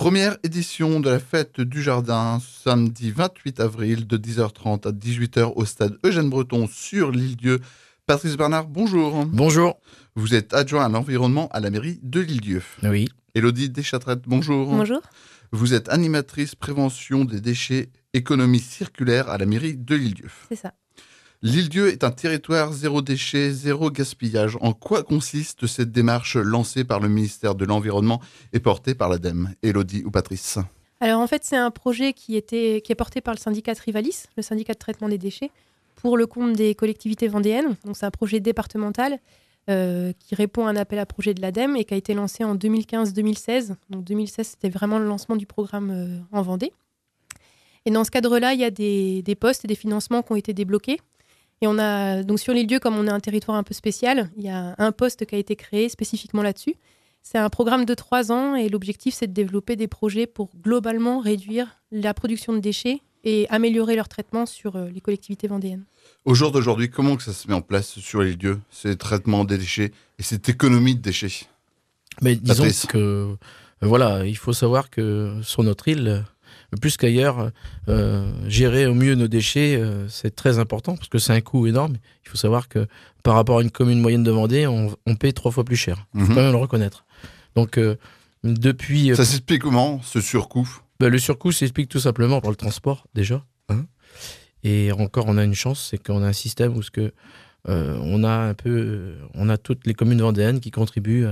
Première édition de la fête du jardin, samedi 28 avril de 10h30 à 18h au stade Eugène Breton sur l'Île-Dieu. Patrice Bernard, bonjour. Bonjour. Vous êtes adjoint à l'environnement à la mairie de l'Île-Dieu. Oui. Élodie Deschatrettes, bonjour. Bonjour. Vous êtes animatrice prévention des déchets, économie circulaire à la mairie de l'Île-Dieu. C'est ça. L'Île-Dieu est un territoire zéro déchet, zéro gaspillage. En quoi consiste cette démarche lancée par le ministère de l'Environnement et portée par l'ADEME? Élodie ou Patrice? Alors en fait, c'est un projet qui est porté par le syndicat Trivalis, le syndicat de traitement des déchets, pour le compte des collectivités vendéennes. Donc c'est un projet départemental qui répond à un appel à projet de l'ADEME et qui a été lancé en 2015-2016. Donc 2016, c'était vraiment le lancement du programme en Vendée. Et dans ce cadre-là, il y a des postes et des financements qui ont été débloqués. Et on a, donc sur l'Île-Dieu, comme on est un territoire un peu spécial, il y a un poste qui a été créé spécifiquement là-dessus. C'est un programme de 3 ans et l'objectif, c'est de développer des projets pour globalement réduire la production de déchets et améliorer leur traitement sur les collectivités vendéennes. Au jour d'aujourd'hui, comment que ça se met en place sur l'Île-Dieu, ces traitements des déchets et cette économie de déchets? Mais disons Patrice. que, voilà, il faut savoir que sur notre île, plus qu'ailleurs, gérer au mieux nos déchets, c'est très important parce que c'est un coût énorme. Il faut savoir que par rapport à une commune moyenne de Vendée, on paye 3 fois plus cher. Il faut quand même le reconnaître. Donc, depuis... Ça s'explique comment, ce surcoût? Le surcoût s'explique tout simplement par le transport, déjà. Hein. Et encore, on a une chance, c'est qu'on a un système où on a toutes les communes vendéennes qui contribuent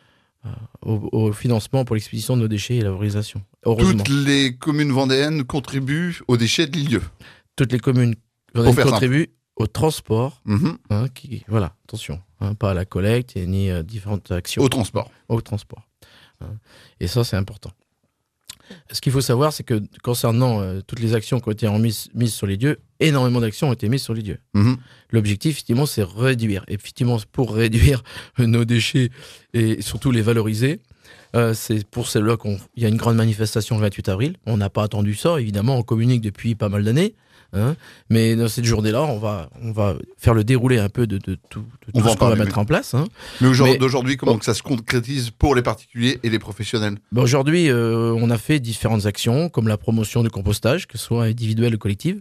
au financement pour l'expédition de nos déchets et la valorisation. Heureusement. Toutes les communes vendéennes contribuent aux déchets de l'Île-Dieu. Toutes les communes contribuent au transport. Voilà, attention, pas à la collecte ni différentes actions. Au transport. Au transport. Et ça, c'est important. Ce qu'il faut savoir, c'est que concernant toutes les actions qui ont été mises sur les lieux, énormément d'actions ont été mises sur les lieux. L'objectif, effectivement, c'est réduire. Et effectivement, pour réduire nos déchets et surtout les valoriser, c'est pour celle-là qu'il y a une grande manifestation le 28 avril. On n'a pas attendu ça, évidemment, on communique depuis pas mal d'années. Mais dans cette journée-là, on va faire le déroulé un peu de tout ce qu'on va mettre en place. Mais d'aujourd'hui, comment que ça se concrétise pour les particuliers et les professionnels? Aujourd'hui, on a fait différentes actions, comme la promotion du compostage, que ce soit individuel ou collectif.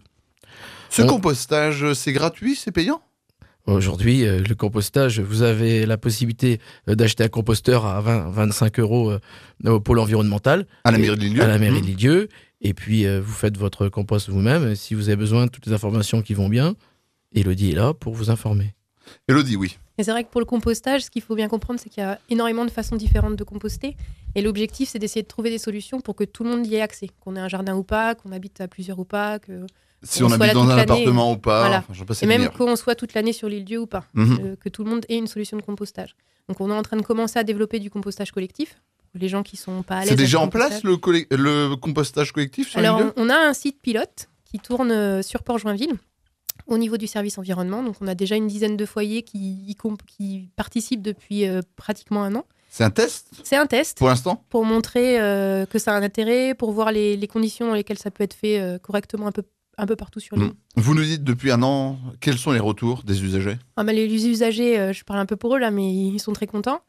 Ce compostage, c'est gratuit, c'est payant? Aujourd'hui, le compostage, vous avez la possibilité d'acheter un composteur à 25 € au pôle environnemental. À la mairie de l'Île-Dieu. À la mairie de l'Île-Dieu. Et puis, vous faites votre compost vous-même. Si vous avez besoin de toutes les informations qui vont bien, Élodie est là pour vous informer. Élodie, oui. Et c'est vrai que pour le compostage, ce qu'il faut bien comprendre, c'est qu'il y a énormément de façons différentes de composter. Et l'objectif, c'est d'essayer de trouver des solutions pour que tout le monde y ait accès. Qu'on ait un jardin ou pas, qu'on habite à plusieurs ou pas. Si on habite dans un appartement ou pas. Voilà. Enfin, et même qu'on soit toute l'année sur l'Île-Dieu ou pas. Que tout le monde ait une solution de compostage. Donc on est en train de commencer à développer du compostage collectif. Les gens qui sont pas à l'aise. C'est déjà en place le compostage collectif sur l'Île-Dieu? Alors on a un site pilote qui tourne sur Port-Joinville au niveau du service environnement. Donc on a déjà une dizaine de foyers qui participent depuis pratiquement 1 an. C'est un test? C'est un test. Pour l'instant? Pour montrer que ça a un intérêt, pour voir les conditions dans lesquelles ça peut être fait correctement un peu partout sur l'île. Vous nous dites depuis 1 an, quels sont les retours des usagers? Les usagers, je parle un peu pour eux là, mais ils sont très contents.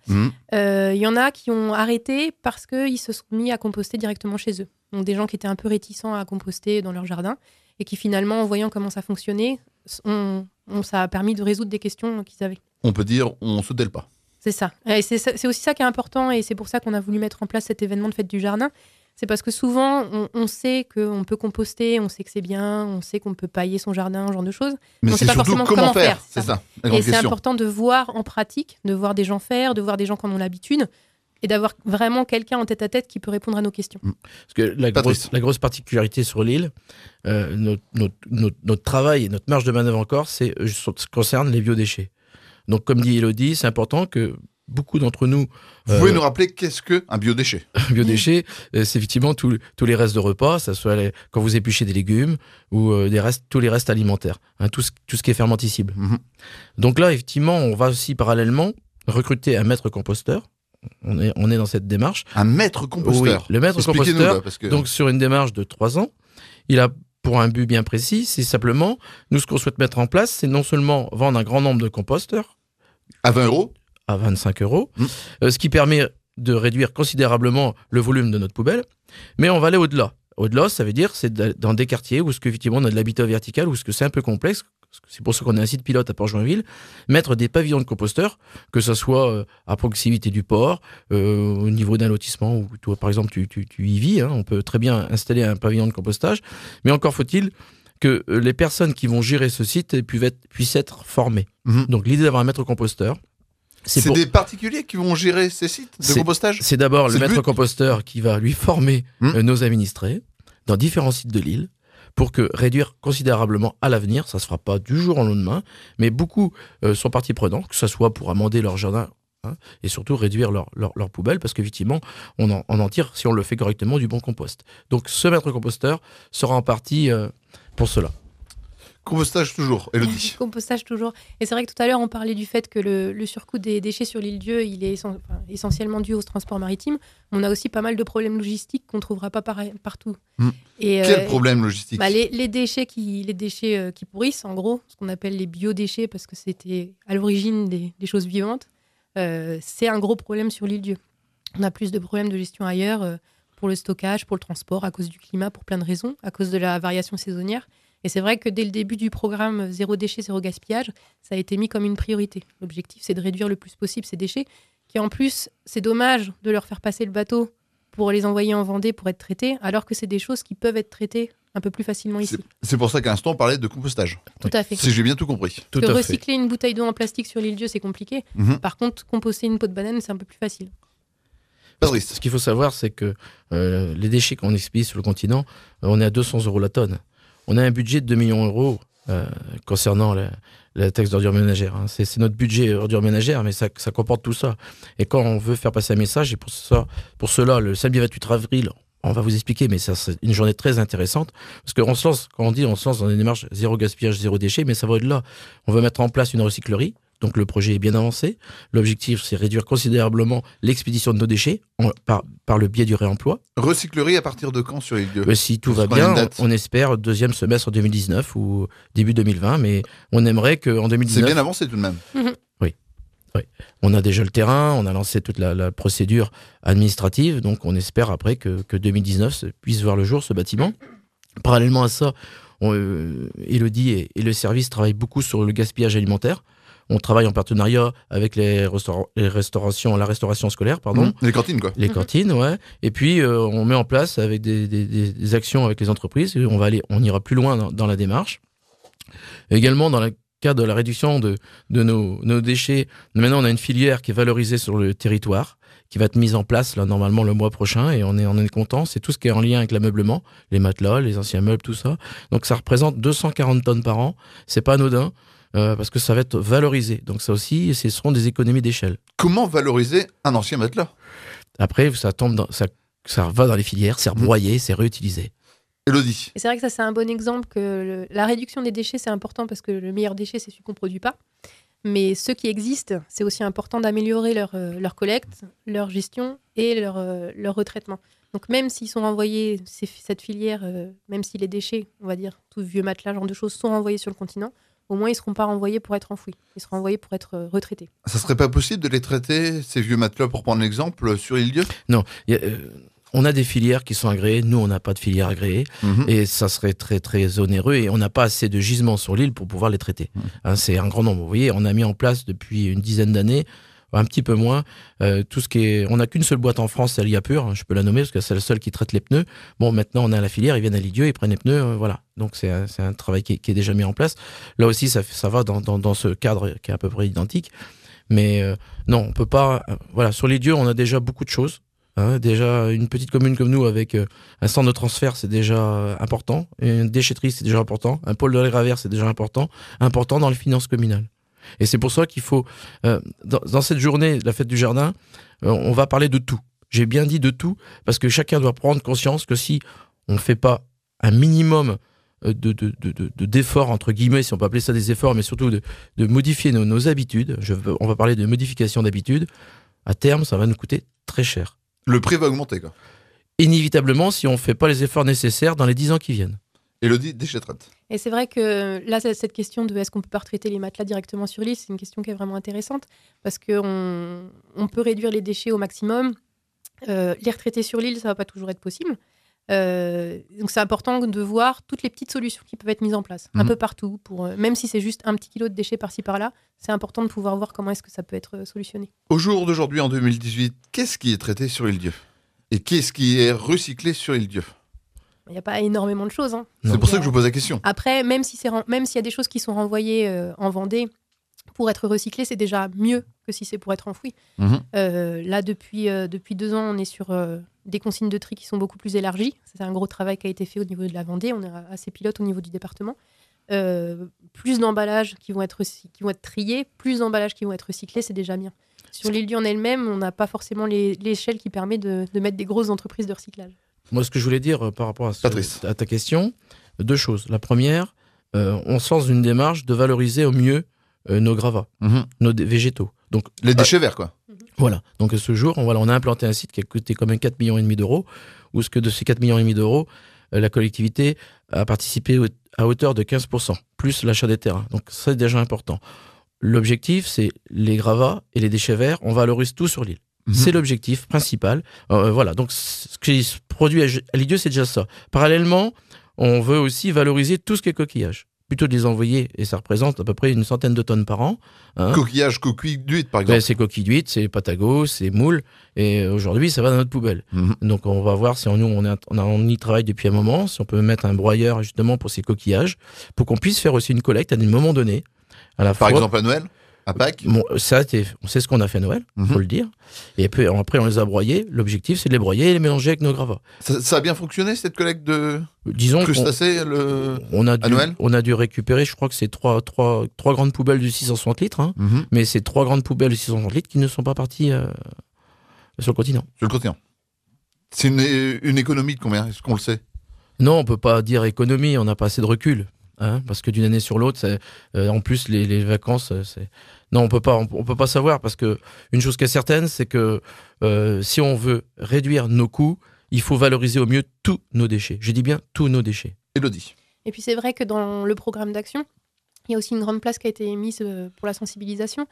Il y en a qui ont arrêté parce qu'ils se sont mis à composter directement chez eux. Donc des gens qui étaient un peu réticents à composter dans leur jardin et qui finalement, en voyant comment ça fonctionnait, ça a permis de résoudre des questions qu'ils avaient. On peut dire, on saute le pas. C'est ça. Et c'est aussi ça qui est important et c'est pour ça qu'on a voulu mettre en place cet événement de fête du jardin. C'est parce que souvent, on sait qu'on peut composter, on sait que c'est bien, on sait qu'on peut pailler son jardin, ce genre de choses. Mais on c'est sait pas surtout forcément comment faire. C'est ça, la grande Et c'est question. important de voir en pratique, de voir des gens faire, de voir des gens qui en ont l'habitude et d'avoir vraiment quelqu'un en tête à tête qui peut répondre à nos questions. Parce que la grosse particularité sur l'île, notre travail et notre marge de manœuvre encore, ça concerne les biodéchets. Donc, comme dit Élodie, c'est important que beaucoup d'entre nous... Vous pouvez nous rappeler qu'est-ce qu'un biodéchet? Un biodéchet, c'est effectivement tous les restes de repas, ça soit quand vous épluchez des légumes ou tous les restes alimentaires, tout ce qui est fermenticible. Donc là, effectivement, on va aussi parallèlement recruter un maître composteur. On est dans cette démarche. Un maître composteur? Oui, le maître composteur, là, donc sur une démarche de 3 ans, il a pour un but bien précis, c'est simplement, nous ce qu'on souhaite mettre en place, c'est non seulement vendre un grand nombre de composteurs, à 20 €, à 25 €, ce qui permet de réduire considérablement le volume de notre poubelle, mais on va aller au-delà. Au-delà, ça veut dire c'est dans des quartiers où effectivement on a de l'habitat vertical, où c'est un peu complexe. C'est pour ça qu'on a un site pilote à Port-Joinville, mettre des pavillons de composteurs, que ce soit à proximité du port, au niveau d'un lotissement où toi, par exemple, tu y vis. On peut très bien installer un pavillon de compostage, mais encore faut-il que les personnes qui vont gérer ce site puissent être formées. Donc l'idée d'avoir un maître composteur, c'est des particuliers qui vont gérer ces sites de compostage ? C'est d'abord le maître composteur qui va lui former nos administrés dans différents sites de l'île pour que réduire considérablement à l'avenir, ça ne se fera pas du jour au lendemain, mais beaucoup sont partie prenante, que ce soit pour amender leur jardin et surtout réduire leur poubelle, parce qu'effectivement, on en tire, si on le fait correctement, du bon compost. Donc ce maître composteur sera en partie pour cela. Compostage toujours, Élodie. Compostage toujours. Et c'est vrai que tout à l'heure, on parlait du fait que le surcoût des déchets sur l'île Dieu, il est essentiellement dû au transport maritime. On a aussi pas mal de problèmes logistiques qu'on ne trouvera pas partout. Quel problème logistique ? Les déchets qui pourrissent, en gros, ce qu'on appelle les biodéchets, parce que c'était à l'origine des choses vivantes, c'est un gros problème sur l'île Dieu. On a plus de problèmes de gestion ailleurs, pour le stockage, pour le transport, à cause du climat, pour plein de raisons, à cause de la variation saisonnière. Et c'est vrai que dès le début du programme Zéro déchet, zéro gaspillage, ça a été mis comme une priorité. L'objectif, c'est de réduire le plus possible ces déchets, qui en plus, c'est dommage de leur faire passer le bateau pour les envoyer en Vendée pour être traités, alors que c'est des choses qui peuvent être traitées un peu plus facilement ici. C'est pour ça qu'à l'instant, on parlait de compostage. Tout à fait. Si j'ai bien tout compris. Recycler une bouteille d'eau en plastique sur l'île Dieu, c'est compliqué. Par contre, composter une peau de banane, c'est un peu plus facile. Ce qu'il faut savoir, c'est que les déchets qu'on expédie sur le continent, on est à 200 € la tonne. On a un budget de 2 millions d'euros concernant la taxe d'ordures ménagères. C'est notre budget ordures ménagères, mais ça comporte tout ça. Et quand on veut faire passer un message, et pour cela, le samedi 28 avril, on va vous expliquer, mais ça, c'est une journée très intéressante, parce qu'on se lance, quand on se lance dans une démarche zéro gaspillage, zéro déchet, mais ça va au-delà. On veut mettre en place une recyclerie. Donc le projet est bien avancé. L'objectif, c'est réduire considérablement l'expédition de nos déchets par le biais du réemploi. Recyclerie à partir de quand sur les lieux ? Si tout va bien, on espère deuxième semestre 2019 ou début 2020, mais on aimerait qu'en 2019... C'est bien avancé tout de même. Oui. On a déjà le terrain, on a lancé toute la procédure administrative, donc on espère après que 2019 puisse voir le jour, ce bâtiment. Parallèlement à ça, Élodie et le service travaillent beaucoup sur le gaspillage alimentaire. On travaille en partenariat avec la restauration scolaire, pardon. Les cantines, quoi. Les cantines, ouais. Et puis, on met en place avec des actions avec les entreprises. On ira plus loin dans la démarche. Également, dans le cadre de la réduction de nos déchets, maintenant, on a une filière qui est valorisée sur le territoire, qui va être mise en place, là, normalement, le mois prochain. Et on est content. C'est tout ce qui est en lien avec l'ameublement, les matelas, les anciens meubles, tout ça. Donc, ça représente 240 tonnes par an. C'est pas anodin. Parce que ça va être valorisé. Donc ça aussi, ce seront des économies d'échelle. Comment valoriser un ancien matelas ? Après, ça va dans les filières, c'est rebroyé, c'est réutilisé. Élodie. Et c'est vrai que ça, c'est un bon exemple que la réduction des déchets, c'est important parce que le meilleur déchet, c'est celui qu'on ne produit pas. Mais ceux qui existent, c'est aussi important d'améliorer leur collecte, leur gestion et leur retraitement. Donc même s'ils sont renvoyés, cette filière, même si les déchets, on va dire, tout vieux matelas, genre de choses, sont renvoyés sur le continent, au moins, ils ne seront pas renvoyés pour être enfouis. Ils seront renvoyés pour être retraités. Ça ne serait pas possible de les traiter, ces vieux matelas, pour prendre l'exemple, sur l'île Dieu ? Non. On a des filières qui sont agréées. Nous, on n'a pas de filière agréée. Et ça serait très, très onéreux. Et on n'a pas assez de gisements sur l'île pour pouvoir les traiter. C'est un grand nombre. Vous voyez, on a mis en place depuis une dizaine d'années, un petit peu moins, tout ce qui est... On n'a qu'une seule boîte en France, c'est Liapur, je peux la nommer parce que c'est la seule qui traite les pneus. Bon, maintenant on a la filière, ils viennent à l'Idieu, ils prennent les pneus, voilà. Donc c'est un travail qui est déjà mis en place. Là aussi, ça va dans ce cadre qui est à peu près identique. Mais non, on peut pas... voilà, sur l'Idieu, on a déjà beaucoup de choses. Déjà, une petite commune comme nous avec un centre de transfert, c'est déjà important. Une déchetterie, c'est déjà important. Un pôle de la gravère, c'est déjà important. Important dans les finances communales. Et c'est pour ça qu'il faut, dans cette journée, la fête du jardin, on va parler de tout. J'ai bien dit de tout, parce que chacun doit prendre conscience que si on ne fait pas un minimum d'efforts, entre guillemets, si on peut appeler ça des efforts, mais surtout de modifier nos habitudes, on va parler de modification d'habitudes, à terme, ça va nous coûter très cher. Le prix va augmenter, quoi. Inévitablement, si on ne fait pas les efforts nécessaires dans les 10 ans qui viennent. Élodie, déchetterie. Et c'est vrai que là, cette question de est-ce qu'on peut pas retraiter les matelas directement sur l'île, c'est une question qui est vraiment intéressante parce qu'on peut réduire les déchets au maximum Les retraités sur l'île, ça va pas toujours être possible. Donc c'est important de voir toutes les petites solutions qui peuvent être mises en place, un peu partout, même si c'est juste un petit kilo de déchets par-ci par-là, c'est important de pouvoir voir comment est-ce que ça peut être solutionné. Au jour d'aujourd'hui, en 2018, qu'est-ce qui est traité sur Île-Dieu ? Et qu'est-ce qui est recyclé sur Île-Dieu ? Il n'y a pas énormément de choses. Hein. C'est pour ça que je vous pose la question. Après, même s'il y a des choses qui sont renvoyées en Vendée pour être recyclées, c'est déjà mieux que si c'est pour être enfoui. Là, depuis 2 ans, on est sur des consignes de tri qui sont beaucoup plus élargies. C'est un gros travail qui a été fait au niveau de la Vendée. On est assez pilote au niveau du département. Plus d'emballages qui vont être triés, plus d'emballages qui vont être recyclés, c'est déjà bien. Sur l'île-Dieu en elle-même, on n'a pas forcément l'échelle qui permet de mettre des grosses entreprises de recyclage. Moi, ce que je voulais dire par rapport à ta question, 2 choses. La première, on se lance une démarche de valoriser au mieux nos gravats, nos végétaux. Donc, les déchets verts, quoi. Voilà. Donc, à ce jour, on a implanté un site qui a coûté quand même 4,5 millions d'euros, où de ces 4,5 millions d'euros, la collectivité a participé à hauteur de 15%, plus l'achat des terrains. Donc, ça, c'est déjà important. L'objectif, c'est les gravats et les déchets verts, on valorise tout sur l'île. C'est l'objectif principal. Voilà. Donc, ce qui se produit à l'île-Dieu, c'est déjà ça. Parallèlement, on veut aussi valoriser tout ce qui est coquillage. Plutôt de les envoyer, et ça représente à peu près 100 de tonnes par an. Coquillage, coquille d'huître, par exemple. C'est coquille d'huître, c'est patago, c'est moule, et aujourd'hui, ça va dans notre poubelle. Donc, on va voir si on y travaille depuis un moment, si on peut mettre un broyeur justement pour ces coquillages, pour qu'on puisse faire aussi une collecte à un moment donné. Par exemple, à Noël ? À Pâques ? Bon, on sait ce qu'on a fait à Noël, faut le dire. Et puis après, on les a broyés. L'objectif, c'est de les broyer et les mélanger avec nos gravats. Ça a bien fonctionné, cette collecte de crustacés à Noël ? On a dû récupérer, je crois que c'est trois grandes poubelles de 660 litres. Mais c'est 3 grandes poubelles de 660 litres qui ne sont pas parties sur le continent. Sur le continent. C'est une économie de combien ? Est-ce qu'on le sait ? Non, on peut pas dire économie, on n'a pas assez de recul. Parce que d'une année sur l'autre, en plus les vacances, non, on peut pas savoir, parce que une chose qui est certaine, c'est que si on veut réduire nos coûts, il faut valoriser au mieux tous nos déchets. Je dis bien tous nos déchets. Élodie. Et puis c'est vrai que dans le programme d'action, il y a aussi une grande place qui a été mise pour la sensibilisation.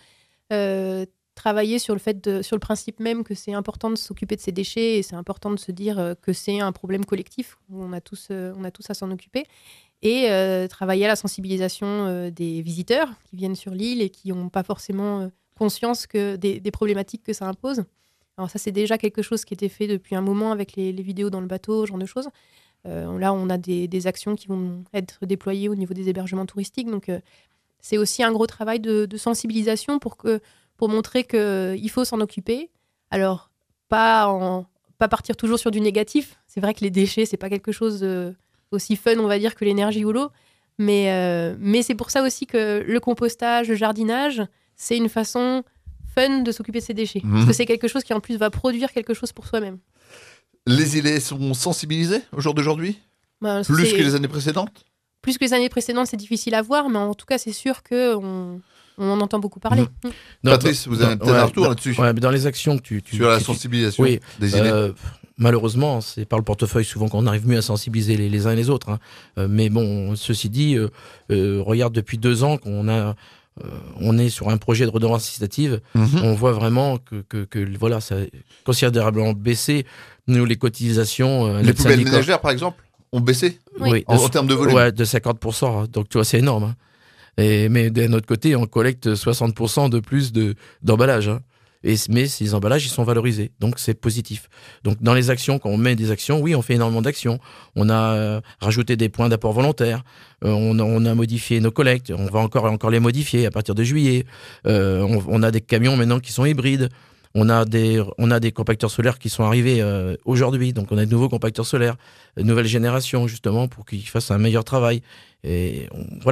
Travailler sur le principe même que c'est important de s'occuper de ces déchets, et c'est important de se dire que c'est un problème collectif où on a tous à s'en occuper. Et travailler à la sensibilisation des visiteurs qui viennent sur l'île et qui n'ont pas forcément conscience des problématiques que ça impose. Alors ça, c'est déjà quelque chose qui était fait depuis un moment avec les vidéos dans le bateau, ce genre de choses. Là, on a des actions qui vont être déployées au niveau des hébergements touristiques. Donc, c'est aussi un gros travail de sensibilisation pour montrer qu'il faut s'en occuper. Alors, pas partir toujours sur du négatif. C'est vrai que les déchets, c'est pas quelque chose aussi fun, on va dire, que l'énergie ou l'eau. Mais c'est pour ça aussi que le compostage, le jardinage, c'est une façon fun de s'occuper de ces déchets. Parce que c'est quelque chose qui, en plus, va produire quelque chose pour soi-même. Les îlets sont sensibilisés au jour d'aujourd'hui ? Plus que les années précédentes ? Plus que les années précédentes, c'est difficile à voir, mais en tout cas, c'est sûr qu'on en entend beaucoup parler. Patrice, vous avez peut-être un retour là-dessus ? Ouais, mais dans les actions que tu sur la sensibilisation des îlets. Malheureusement, c'est par le portefeuille souvent qu'on arrive mieux à sensibiliser les uns et les autres. Mais bon, ceci dit, regarde, depuis 2 ans on est sur un projet de redevance incitative. On voit vraiment que voilà, ça a considérablement baissé. Nous, les cotisations... les poubelles ménagères, par exemple, ont baissé en termes de volume. Ouais, de 50%. Donc, tu vois, c'est énorme. Mais d'un autre côté, on collecte 60% de plus d'emballage. Mais ces emballages, ils sont valorisés. Donc, c'est positif. Donc, dans les actions, quand on met des actions, oui, on fait énormément d'actions. On a rajouté des points d'apport volontaire. On a modifié nos collectes. On va encore les modifier à partir de juillet. On a des camions maintenant qui sont hybrides. On a des compacteurs solaires qui sont arrivés aujourd'hui. Donc, on a de nouveaux compacteurs solaires, nouvelle génération, justement, pour qu'ils fassent un meilleur travail. Et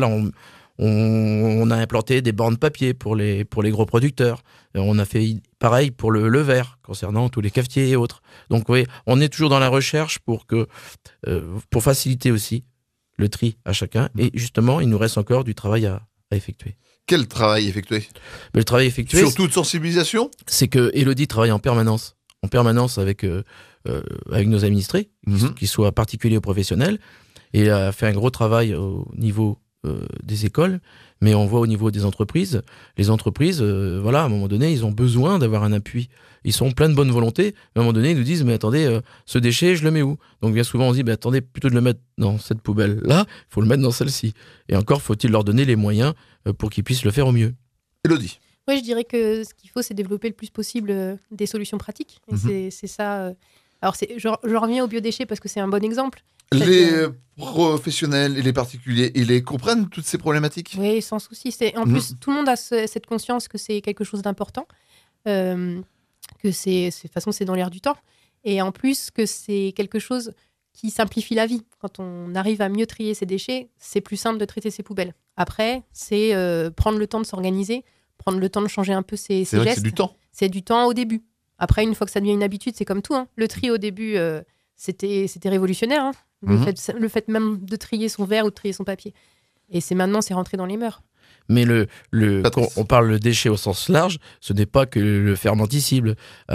on a implanté des bornes papier pour les gros producteurs. On a fait pareil pour le verre, concernant tous les cafetiers et autres. Donc oui, on est toujours dans la recherche pour faciliter aussi le tri à chacun. Et justement, il nous reste encore du travail à effectuer. Quel travail effectué ? Le travail effectué... Surtout de sensibilisation ? C'est que Élodie travaille en permanence avec nos administrés, qu'ils soient particuliers ou professionnels. Et elle a fait un gros travail au niveau des écoles, mais on voit au niveau des entreprises. Les entreprises, voilà, à un moment donné, ils ont besoin d'avoir un appui. Ils sont pleins de bonne volonté, mais à un moment donné, ils nous disent, mais attendez, ce déchet, je le mets où? Donc bien souvent, on se dit, attendez, plutôt de le mettre dans cette poubelle-là, il faut le mettre dans celle-ci. Et encore, faut-il leur donner les moyens pour qu'ils puissent le faire au mieux. Élodie. Oui, je dirais que ce qu'il faut, c'est développer le plus possible des solutions pratiques. Et c'est ça. Alors, je reviens aux biodéchets parce que c'est un bon exemple. Les professionnels et les particuliers, ils les comprennent, toutes ces problématiques? Oui, sans souci. En plus, tout le monde a cette conscience que c'est quelque chose d'important, que de toute façon, c'est dans l'air du temps. Et en plus, que c'est quelque chose qui simplifie la vie. Quand on arrive à mieux trier ses déchets, c'est plus simple de traiter ses poubelles. Après, c'est prendre le temps de s'organiser, prendre le temps de changer un peu ses gestes. C'est vrai que c'est du temps. C'est du temps au début. Après, une fois que ça devient une habitude, c'est comme tout. Le tri au début, c'était révolutionnaire. Le fait même de trier son verre ou de trier son papier. Et c'est rentré dans les mœurs. Mais quand on parle de déchet au sens large, ce n'est pas que le fermenticible.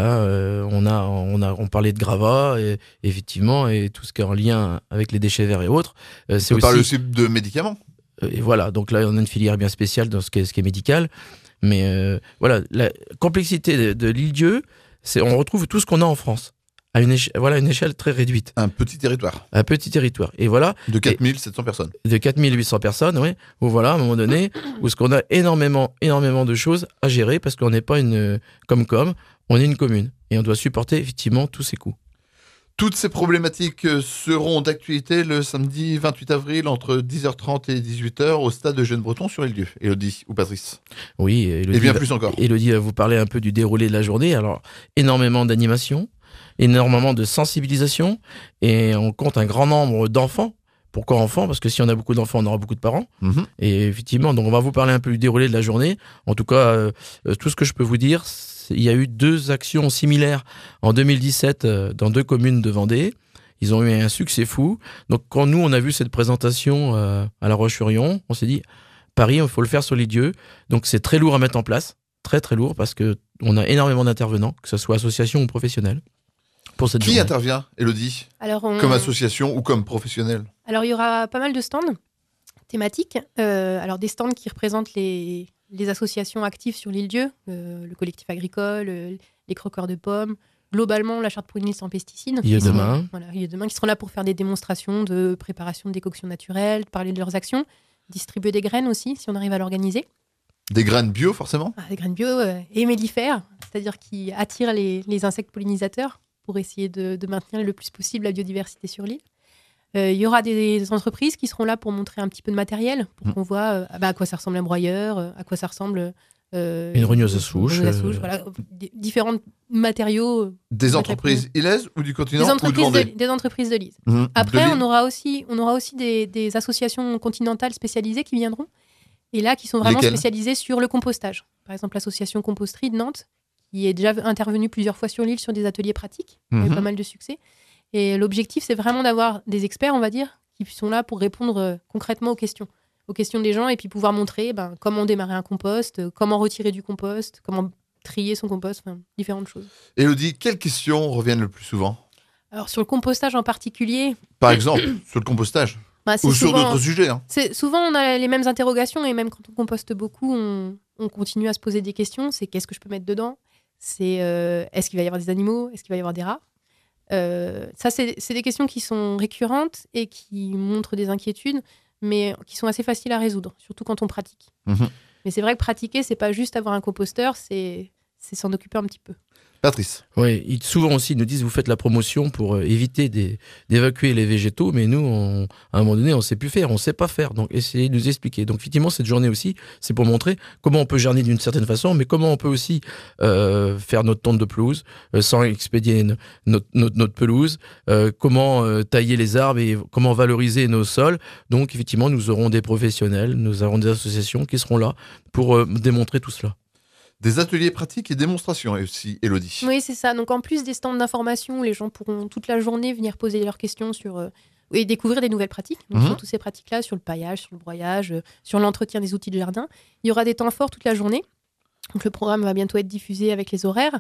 On parlait de gravats, effectivement, et tout ce qui est en lien avec les déchets verts et autres. On parle aussi de médicaments. Et voilà, donc là, on a une filière bien spéciale dans ce qui est médical. Mais voilà, la complexité de l'île-Dieu, on retrouve tout ce qu'on a en France. À une échelle très réduite. Un petit territoire. Un petit territoire. Et voilà. De 4700 personnes. De 4800 personnes, oui. Où voilà, à un moment donné, où ce qu'on a énormément de choses à gérer parce qu'on n'est pas une Comcom, on est une commune. Et on doit supporter effectivement tous ces coûts. Toutes ces problématiques seront d'actualité le samedi 28 avril entre 10h30 et 18h au stade de Jeune-Breton sur Île-Dieu. Élodie ou Patrice? Oui, Élodie. Et bien plus encore. Élodie va vous parler un peu du déroulé de la journée. Alors, énormément d'animation, énormément de sensibilisation et on compte un grand nombre d'enfants. Pourquoi enfants? Parce que si on a beaucoup d'enfants, on aura beaucoup de parents. Et effectivement, donc on va vous parler un peu du déroulé de la journée. En tout cas, tout ce que je peux vous dire, il y a eu 2 actions similaires en 2017 dans 2 communes de Vendée. Ils ont eu un succès fou. Donc quand nous, on a vu cette présentation à La Roche-sur-Yon, on s'est dit, Paris, il faut le faire sur l'Île-Dieu. Donc c'est très lourd à mettre en place. Très très lourd parce qu'on a énormément d'intervenants, que ce soit associations ou professionnels. Qui intervient, Élodie? Comme association ou comme professionnel? Alors, il y aura pas mal de stands thématiques. Alors, des stands qui représentent les associations actives sur l'Île-Dieu, le collectif agricole, les croqueurs de pommes, globalement la charte pour une île sans pesticides. Il y a demain. Il y a demain qui seront là pour faire des démonstrations de préparation de décoctions naturelles, parler de leurs actions, distribuer des graines aussi, si on arrive à l'organiser. Des graines bio, forcément? Des graines bio et mellifères, c'est-à-dire qui attirent les insectes pollinisateurs pour essayer de maintenir le plus possible la biodiversité sur l'île. Il y aura des entreprises qui seront là pour montrer un petit peu de matériel, pour qu'on voit à quoi ça ressemble un broyeur, à quoi ça ressemble une rogneuse à souche. Voilà, différents matériaux. Des entreprises ilaises ou du continent? Des entreprises de l'île. Après, on aura aussi des associations continentales spécialisées qui viendront, et là, qui sont vraiment spécialisées sur le compostage. Par exemple, l'association Composterie de Nantes, qui est déjà intervenue plusieurs fois sur l'île sur des ateliers pratiques. Il y a eu pas mal de succès. Et l'objectif, c'est vraiment d'avoir des experts, on va dire, qui sont là pour répondre concrètement aux questions des gens et puis pouvoir montrer comment démarrer un compost, comment retirer du compost, comment trier son compost, différentes choses. Élodie, quelles questions reviennent le plus souvent? Alors, sur le compostage en particulier. Par exemple, sur le compostage ou sur d'autres sujets. Souvent, on a les mêmes interrogations et même quand on composte beaucoup, on continue à se poser des questions. C'est qu'est-ce que je peux mettre dedans? C'est est-ce qu'il va y avoir des animaux? Est-ce qu'il va y avoir des rats? Ça, c'est des questions qui sont récurrentes et qui montrent des inquiétudes, mais qui sont assez faciles à résoudre, surtout quand on pratique. Mais c'est vrai que pratiquer, c'est pas juste avoir un composteur, c'est s'en occuper un petit peu. Patrice. Oui, souvent aussi, ils nous disent, vous faites la promotion pour éviter d'évacuer les végétaux, mais nous, à un moment donné, on ne sait plus faire, on ne sait pas faire. Donc, essayez de nous expliquer. Donc, effectivement, cette journée aussi, c'est pour montrer comment on peut jardiner d'une certaine façon, mais comment on peut aussi faire notre tonte de pelouse sans expédier notre pelouse, comment tailler les arbres et comment valoriser nos sols. Donc, effectivement, nous aurons des professionnels, nous aurons des associations qui seront là pour démontrer tout cela. Des ateliers pratiques et démonstrations aussi, Élodie. Oui, c'est ça. Donc, en plus des stands d'information, les gens pourront toute la journée venir poser leurs questions et découvrir des nouvelles pratiques. Donc, sur toutes ces pratiques-là, sur le paillage, sur le broyage, sur l'entretien des outils de jardin. Il y aura des temps forts toute la journée. Donc, le programme va bientôt être diffusé avec les horaires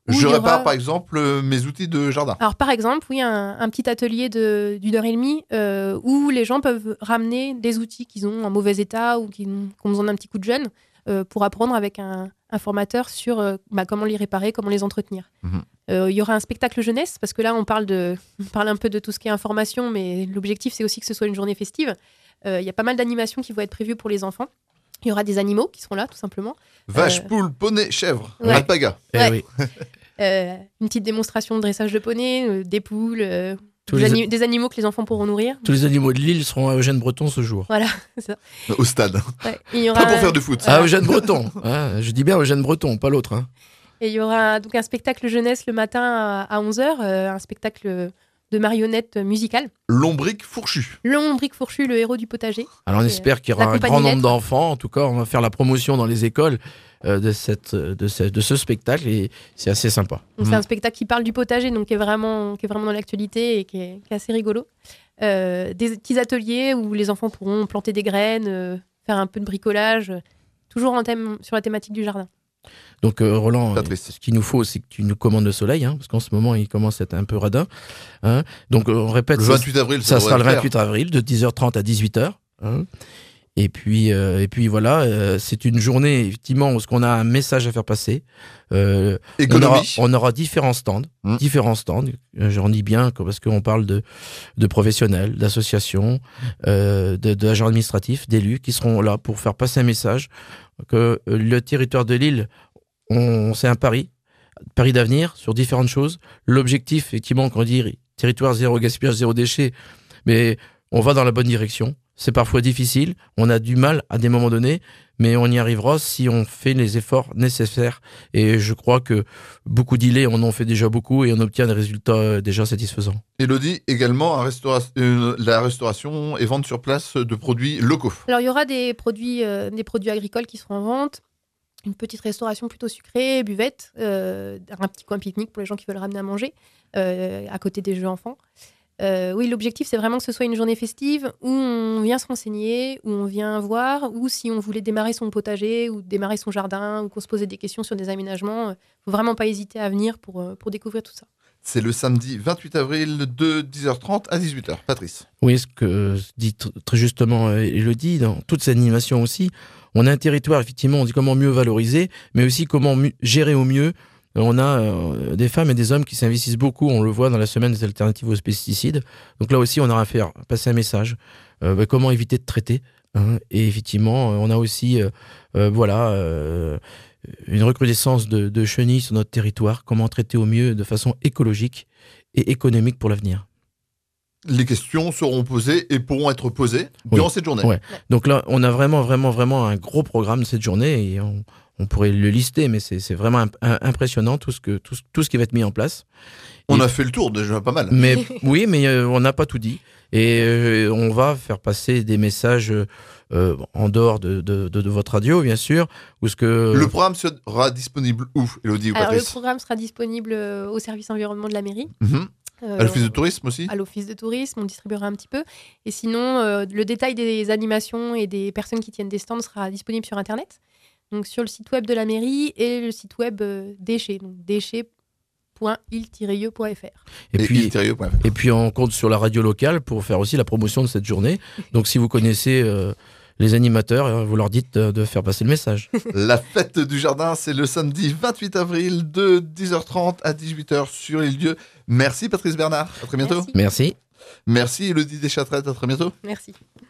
Je répare par exemple mes outils de jardin. Alors par exemple, oui, un petit atelier d'1h30 où les gens peuvent ramener des outils qu'ils ont en mauvais état ou qui ont besoin d'un petit coup de jeune pour apprendre avec un formateur sur comment les réparer, comment les entretenir. Il y aura un spectacle jeunesse, parce que là on parle un peu de tout ce qui est information, mais l'objectif c'est aussi que ce soit une journée festive. Il y a pas mal d'animations qui vont être prévues pour les enfants. Il y aura des animaux qui seront là, tout simplement. Vache, poule, poney, chèvre, ouais. alpaga. Ouais. Oui. Une petite démonstration de dressage de poney, des poules, des animaux que les enfants pourront nourrir. Tous les animaux de l'île seront à Eugène Breton ce jour. Voilà, c'est ça. Au stade. Ouais. Il y aura pas pour faire du foot. À Eugène Breton. Je dis bien Eugène Breton, pas l'autre. Hein. Et il y aura donc un spectacle jeunesse le matin à 11h, un spectacle de marionnettes musicales. Lombric fourchu. Lombric fourchu, le héros du potager. Alors on espère qu'il y aura un grand nombre d'enfants. En tout cas, on va faire la promotion dans les écoles de ce spectacle et c'est assez sympa. Donc, c'est un spectacle qui parle du potager, donc qui est vraiment dans l'actualité et qui est assez rigolo. Des petits ateliers où les enfants pourront planter des graines, faire un peu de bricolage, toujours sur la thématique du jardin. Donc Roland, ce qu'il nous faut, c'est que tu nous commandes le soleil, parce qu'en ce moment, il commence à être un peu radin. Donc on répète, le 28 avril, ça sera le 28 avril, de 10h30 à 18h. Et puis voilà, c'est une journée, effectivement, où on a un message à faire passer. On aura différents stands. J'en dis bien, parce qu'on parle de professionnels, d'associations, d'agents administratifs, d'élus, qui seront là pour faire passer un message que le territoire de l'île, c'est un pari d'avenir sur différentes choses. L'objectif, effectivement, quand on dit territoire zéro gaspillage, zéro déchet, mais on va dans la bonne direction. C'est parfois difficile, on a du mal à des moments donnés, mais on y arrivera si on fait les efforts nécessaires. Et je crois que beaucoup d'îlets en ont fait déjà beaucoup et on obtient des résultats déjà satisfaisants. Élodie, également la restauration et vente sur place de produits locaux. Alors il y aura des produits agricoles qui seront en vente, une petite restauration plutôt sucrée, buvette, un petit coin pique-nique pour les gens qui veulent ramener à manger, à côté des jeux enfants. Oui, l'objectif, c'est vraiment que ce soit une journée festive où on vient se renseigner, où on vient voir, ou si on voulait démarrer son potager ou démarrer son jardin, ou qu'on se posait des questions sur des aménagements, il ne faut vraiment pas hésiter à venir pour découvrir tout ça. C'est le samedi 28 avril de 10h30 à 18h. Patrice. Oui, ce que dit très justement Élodie, dans toute cette animation aussi, on a un territoire, effectivement, on dit comment mieux valoriser, mais aussi comment gérer au mieux. On a des femmes et des hommes qui s'investissent beaucoup, on le voit dans la semaine des alternatives aux pesticides. Donc là aussi, on aura à faire passer un message. Comment éviter de traiter. Et effectivement, on a aussi une recrudescence de chenilles sur notre territoire. Comment traiter au mieux de façon écologique et économique pour l'avenir. Les questions seront posées et pourront être posées durant cette journée. Ouais. Donc là, on a vraiment un gros programme cette journée et on pourrait le lister, mais c'est vraiment impressionnant tout ce qui va être mis en place. On a fait le tour déjà pas mal. Mais oui, mais on n'a pas tout dit. Et on va faire passer des messages en dehors de votre radio, bien sûr. Le programme sera disponible où, Élodie ou Patrice ? Alors, le programme sera disponible au service environnement de la mairie. À l'office de tourisme aussi ? À l'office de tourisme, on distribuera un petit peu. Et sinon, le détail des animations et des personnes qui tiennent des stands sera disponible sur Internet. Donc sur le site web de la mairie et le site web déchets, donc déchets.il-ieux.fr. Et puis on compte sur la radio locale pour faire aussi la promotion de cette journée. Donc si vous connaissez les animateurs, vous leur dites de faire passer le message. La fête du jardin, c'est le samedi 28 avril de 10h30 à 18h sur les lieux. Merci Patrice Bernard, à très bientôt. Merci. Merci Élodie Deschâtrettes, à très bientôt. Merci.